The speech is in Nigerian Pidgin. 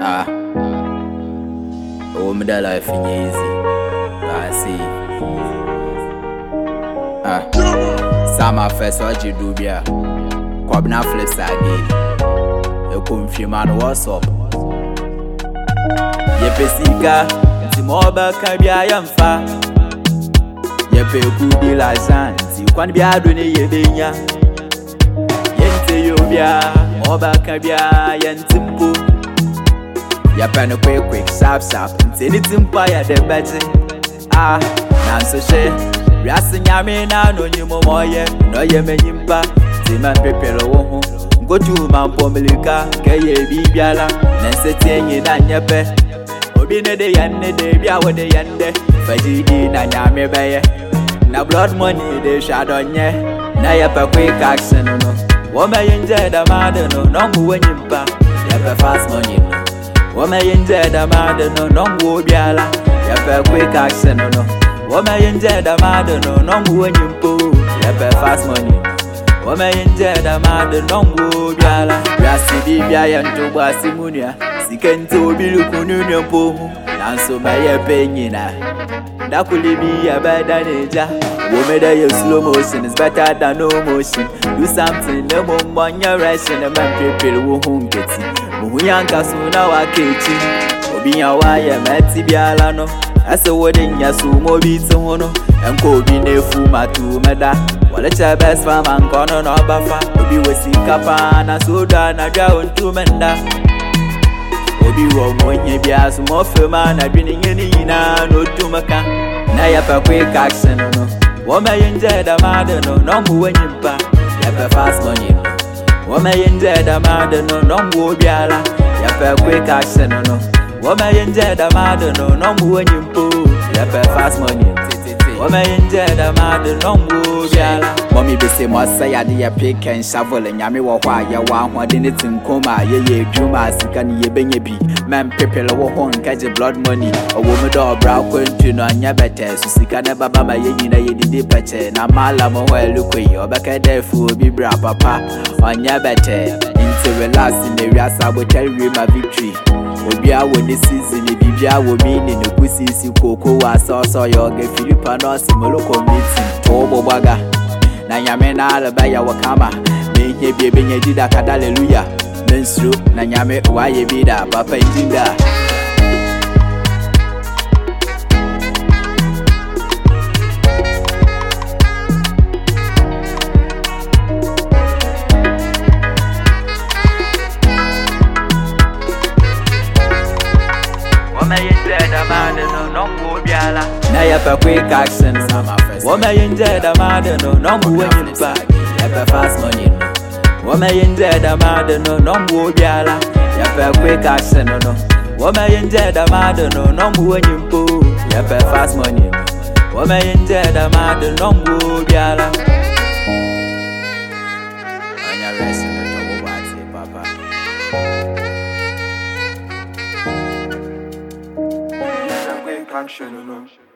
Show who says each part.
Speaker 1: Oh, me that life in easy. I see. Sama first what you do bia. Kwabna flip side day. You come fi man what's up? Ye pesika, nti moba kan bia yamfa. Ye pe ku di la jan, nti kwan bia do ne ye benya. Ye nte yo bia, moba kan bia yantimpo. Ya pen a quick, sharp, nti ni timpa ya de beji. Nan so she, riasi nyame na no nyimo moye, no ye menyimpa, ti man prepare wo ho. Go to man pomilika, ke ye bibiala, nan se tenyi na nyepe. Obi ne de yanne de bia wo de yande, fajidi na nyame beye. Na blood money de shadonye, na ya pa quick action no. Wo me yenje da made no, no mu wenyimpa, ya pa fast money no. Woma yenje da made no nongo biala ya pe quick action no woma yenje da made no nongo wenyimpo ya pe fast money woma yenje da made nongo biala ya sidi bia ya ntobo asimunia sikente obilu kununyo mpo nanso maye penyina ndakulibi ya bada neja woma da your slow motion is better than no motion do something no more your rushing and man prepare wo hunketi Muyanka suna wa kechi Obi ya wa ya meti biala no Ase wode nya sumo biti hono Enko obi nefu matu meda Wale cha best fama nkono no bafa Obi wesi kapa na soda na dra untu menda Obi wo mwenye bia sumo fema na dwini ngeni ina no tumaka Na ya pa quick action no Wome yenje da made no Nongu wenyimpa Ya pa fast money no Woma yenje da made no nongo biala ya pe quick action no Woma yenje da made no nongo wenyimpo ya pe fast money Woma yenje da made nongo biala Mommy be say mo say ya de ya pick and shovel nyame wo hwa ya wa hwade ne tinkoma ye dwuma sika ne ye benye bi man pepele wo ho nkaje blood money owo me do bra kwantu no anya bete so sika ne baba ma ye nyina ye didi peche na mala mo ho elukoi obeka defu obi bra papa anya bete into relax in the sabo tell we my victory obi a wo ne season ne bibia wo mi ne no kusisi koko wa so yo ge Philippa no simoloko meeting to bobaga na nyame na alaba ya wakama me ye bie benye dida kada hallelujah mensru na nyame wa ye bida papa injinda Woma yenje da made no nongo biala na ya pa quick action Woma yenje da made no nongo wenyimpa ya pa fast money no Woma yenje da made no nongo biala ya pa quick action no Woma yenje da made no nongo wenyimpo ya pa fast money no Woma yenje da made nongo biala Anya rest no to wati papa
Speaker 2: Action,